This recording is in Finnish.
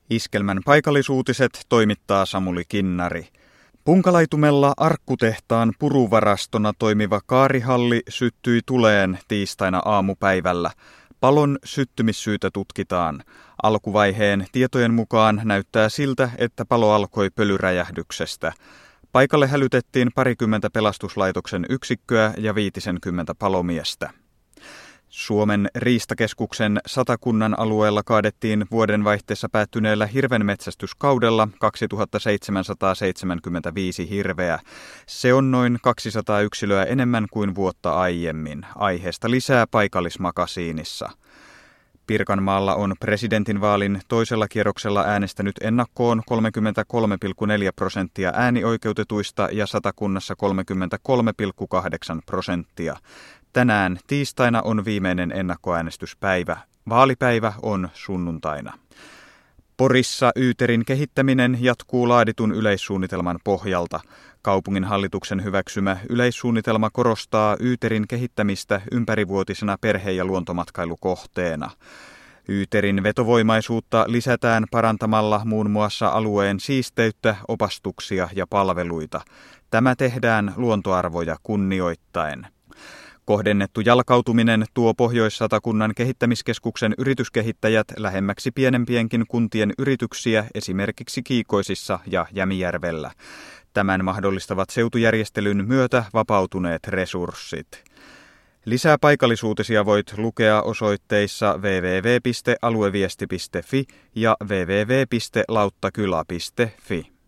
Iskelmän paikallisuutiset toimittaa Samuli Kinnari. Punkalaitumella Arkkutehtaan puruvarastona toimiva kaarihalli syttyi tuleen tiistaina aamupäivällä. Palon syttymissyytä tutkitaan. Alkuvaiheen tietojen mukaan näyttää siltä, että palo alkoi pölyräjähdyksestä. Paikalle hälytettiin 20 pelastuslaitoksen yksikköä ja 50 palomiestä. Suomen riistakeskuksen Satakunnan alueella kaadettiin vuodenvaihteessa päättyneellä hirvenmetsästyskaudella 2775 hirveä. Se on noin 200 yksilöä enemmän kuin vuotta aiemmin. Aiheesta lisää paikallismakasiinissa. Pirkanmaalla on presidentinvaalin toisella kierroksella äänestänyt ennakkoon 33,4% äänioikeutetuista ja Satakunnassa 33,8%. Tänään tiistaina on viimeinen ennakkoäänestyspäivä. Vaalipäivä on sunnuntaina. Porissa Yyterin kehittäminen jatkuu laaditun yleissuunnitelman pohjalta. Kaupunginhallituksen hyväksymä yleissuunnitelma korostaa Yyterin kehittämistä ympärivuotisena perhe- ja luontomatkailukohteena. Yyterin vetovoimaisuutta lisätään parantamalla muun muassa alueen siisteyttä, opastuksia ja palveluita. Tämä tehdään luontoarvoja kunnioittaen. Kohdennettu jalkautuminen tuo Pohjois-Satakunnan kehittämiskeskuksen yrityskehittäjät lähemmäksi pienempienkin kuntien yrityksiä esimerkiksi Kiikoisissa ja Jämijärvellä. Tämän mahdollistavat seutujärjestelyn myötä vapautuneet resurssit. Lisää paikallisuutisia voit lukea osoitteissa www.alueviesti.fi ja www.lauttakyla.fi.